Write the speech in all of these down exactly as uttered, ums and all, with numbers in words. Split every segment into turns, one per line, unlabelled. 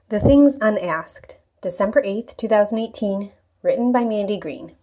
The Things Unasked, December eighth, twenty eighteen, written by Mandy Green.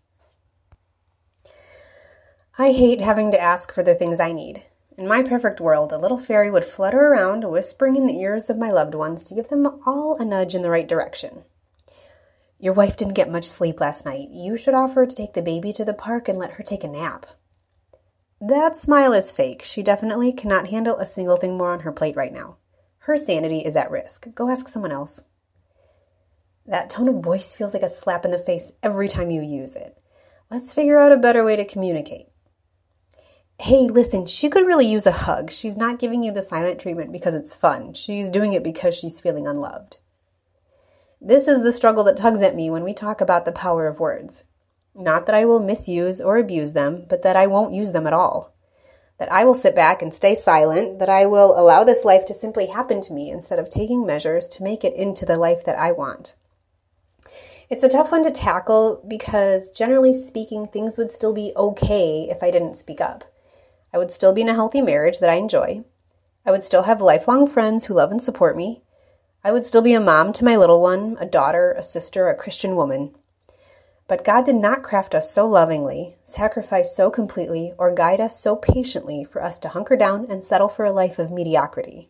I hate having to ask for the things I need. In my perfect world, a little fairy would flutter around, whispering in the ears of my loved ones to give them all a nudge in the right direction. Your wife didn't get much sleep last night. You should offer to take the baby to the park and let her take a nap. That smile is fake. She definitely cannot handle a single thing more on her plate right now. Her sanity is at risk. Go ask someone else. That tone of voice feels like a slap in the face every time you use it. Let's figure out a better way to communicate. Hey, listen, she could really use a hug. She's not giving you the silent treatment because it's fun. She's doing it because she's feeling unloved. This is the struggle that tugs at me when we talk about the power of words. Not that I will misuse or abuse them, but that I won't use them at all. That I will sit back and stay silent, that I will allow this life to simply happen to me instead of taking measures to make it into the life that I want. It's a tough one to tackle because, generally speaking, things would still be okay if I didn't speak up. I would still be in a healthy marriage that I enjoy. I would still have lifelong friends who love and support me. I would still be a mom to my little one, a daughter, a sister, a Christian woman. But God did not craft us so lovingly, sacrifice so completely, or guide us so patiently for us to hunker down and settle for a life of mediocrity.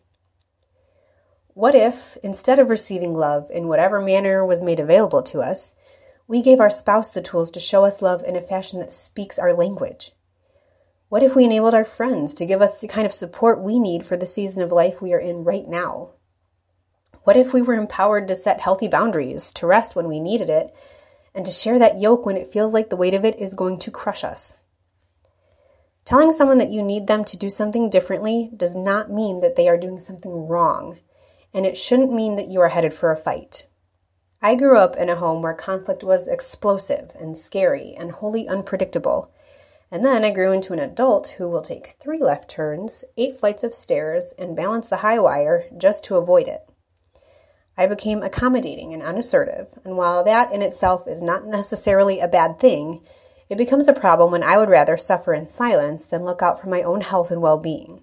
What if, instead of receiving love in whatever manner was made available to us, we gave our spouse the tools to show us love in a fashion that speaks our language? What if we enabled our friends to give us the kind of support we need for the season of life we are in right now? What if we were empowered to set healthy boundaries, to rest when we needed it, and to share that yoke when it feels like the weight of it is going to crush us? Telling someone that you need them to do something differently does not mean that they are doing something wrong, and it shouldn't mean that you are headed for a fight. I grew up in a home where conflict was explosive and scary and wholly unpredictable, and then I grew into an adult who will take three left turns, eight flights of stairs, and balance the high wire just to avoid it. I became accommodating and unassertive, and while that in itself is not necessarily a bad thing, it becomes a problem when I would rather suffer in silence than look out for my own health and well-being.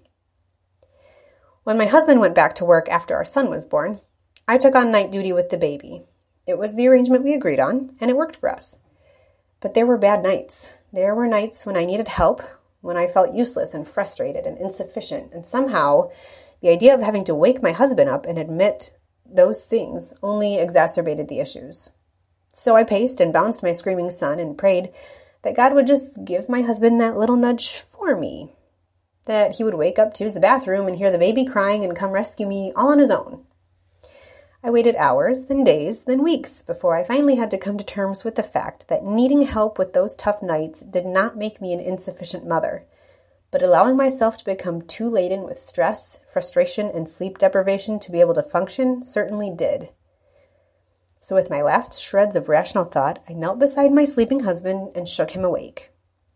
When my husband went back to work after our son was born, I took on night duty with the baby. It was the arrangement we agreed on, and it worked for us. But there were bad nights. There were nights when I needed help, when I felt useless and frustrated and insufficient, and somehow the idea of having to wake my husband up and admit those things only exacerbated the issues. So I paced and bounced my screaming son and prayed that God would just give my husband that little nudge for me, that he would wake up to use the bathroom and hear the baby crying and come rescue me all on his own. I waited hours, then days, then weeks before I finally had to come to terms with the fact that needing help with those tough nights did not make me an insufficient mother, but allowing myself to become too laden with stress, frustration, and sleep deprivation to be able to function certainly did. So with my last shreds of rational thought, I knelt beside my sleeping husband and shook him awake.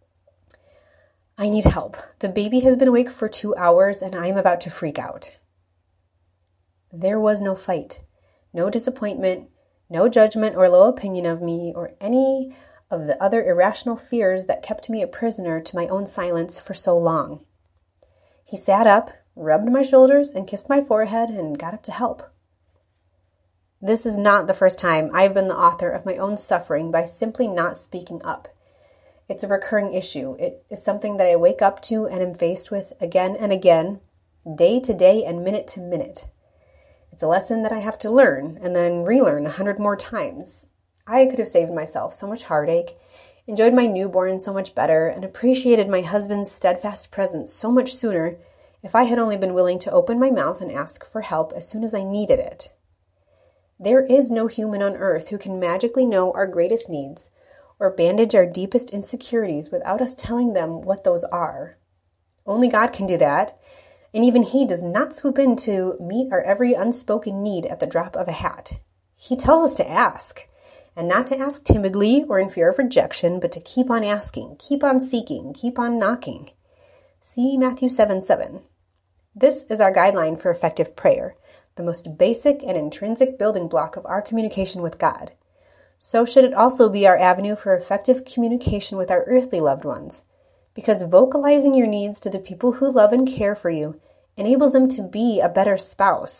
I need help. The baby has been awake for two hours and I am about to freak out. There was no fight, no disappointment, no judgment or low opinion of me or any of the other irrational fears that kept me a prisoner to my own silence for so long. He sat up, rubbed my shoulders, and kissed my forehead and got up to help. This is not the first time I've been the author of my own suffering by simply not speaking up. It's a recurring issue. It is something that I wake up to and am faced with again and again, day to day and minute to minute. It's a lesson that I have to learn and then relearn a hundred more times. I could have saved myself so much heartache, enjoyed my newborn so much better, and appreciated my husband's steadfast presence so much sooner if I had only been willing to open my mouth and ask for help as soon as I needed it. There is no human on earth who can magically know our greatest needs or bandage our deepest insecurities without us telling them what those are. Only God can do that, and even He does not swoop in to meet our every unspoken need at the drop of a hat. He tells us to ask. And not to ask timidly or in fear of rejection, but to keep on asking, keep on seeking, keep on knocking. See Matthew seven seven. This is our guideline for effective prayer, the most basic and intrinsic building block of our communication with God. So should it also be our avenue for effective communication with our earthly loved ones, because vocalizing your needs to the people who love and care for you enables them to be a better spouse,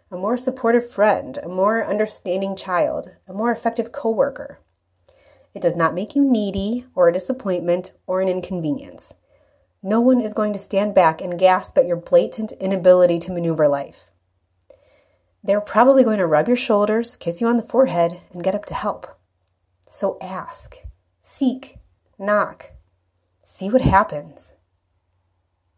a more supportive friend, a more understanding child, a more effective coworker. It does not make you needy or a disappointment or an inconvenience. No one is going to stand back and gasp at your blatant inability to maneuver life. They're probably going to rub your shoulders, kiss you on the forehead, and get up to help. So ask, seek, knock, see what happens.